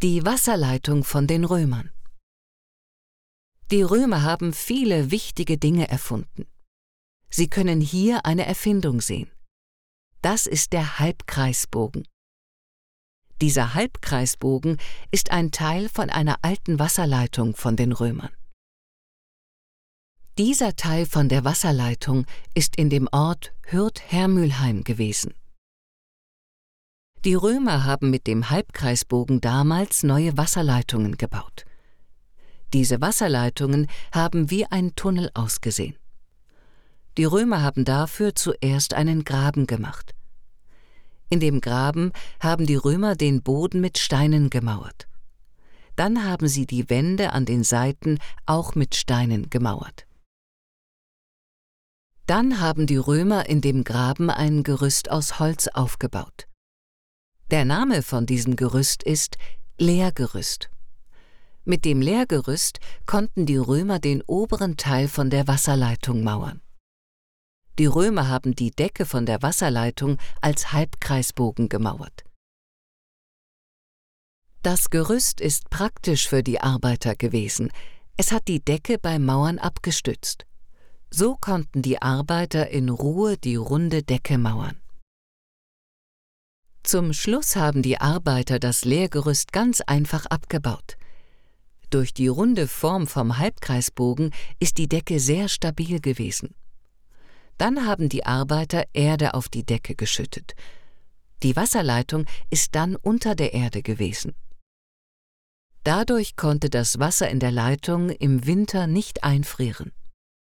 Die Wasserleitung von den Römern. Die Römer haben viele wichtige Dinge erfunden. Sie können hier eine Erfindung sehen. Das ist der Halbkreisbogen. Dieser Halbkreisbogen ist ein Teil von einer alten Wasserleitung von den Römern. Dieser Teil von der Wasserleitung ist in dem Ort Hürth-Hermülheim gewesen. Die Römer haben mit dem Halbkreisbogen damals neue Wasserleitungen gebaut. Diese Wasserleitungen haben wie ein Tunnel ausgesehen. Die Römer haben dafür zuerst einen Graben gemacht. In dem Graben haben die Römer den Boden mit Steinen gemauert. Dann haben sie die Wände an den Seiten auch mit Steinen gemauert. Dann haben die Römer in dem Graben ein Gerüst aus Holz aufgebaut. Der Name von diesem Gerüst ist Lehrgerüst. Mit dem Lehrgerüst konnten die Römer den oberen Teil von der Wasserleitung mauern. Die Römer haben die Decke von der Wasserleitung als Halbkreisbogen gemauert. Das Gerüst ist praktisch für die Arbeiter gewesen. Es hat die Decke beim Mauern abgestützt. So konnten die Arbeiter in Ruhe die runde Decke mauern. Zum Schluss haben die Arbeiter das Lehrgerüst ganz einfach abgebaut. Durch die runde Form vom Halbkreisbogen ist die Decke sehr stabil gewesen. Dann haben die Arbeiter Erde auf die Decke geschüttet. Die Wasserleitung ist dann unter der Erde gewesen. Dadurch konnte das Wasser in der Leitung im Winter nicht einfrieren.